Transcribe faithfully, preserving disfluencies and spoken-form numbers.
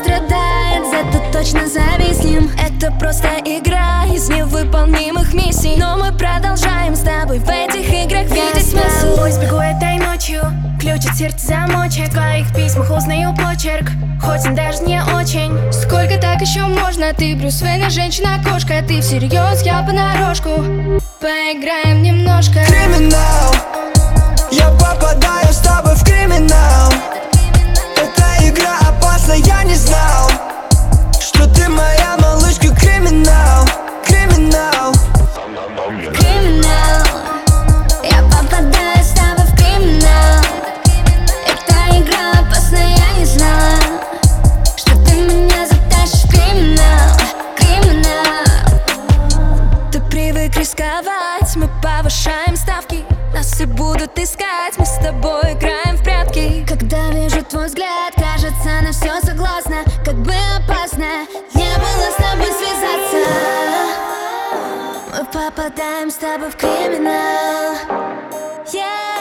страдает, зато точно зависнем. Это просто игра из невыполнимых миссий, но мы продолжаем с тобой в этих играх видеть смысл. Я с тобой сбегу этой ночью, ключ от сердца замочек. В твоих письмах узнаю почерк, хоть он даже не очень. Сколько так еще можно? Ты Брюс Уэйн, а женщина-кошка. Ты всерьез, я понарошку. Поиграем немножко. Криминал, я попадаю с тобой в криминал. Эта игра опасна, я не знал, что ты моя малышка. Криминал, криминал, Криминал, я попадаю с тобой в криминал. Эта игра опасна, я не знала, что ты меня затащишь в криминал. Криминал. Ты привык рисковать, мы повышаем ставки. Нас все будут искать, мы с тобой играем в прятки. Когда вижу твой взгляд, кажется, на все согласна. Как бы опасно не было с тобой связаться, мы попадаем с тобой в криминал. Yeah.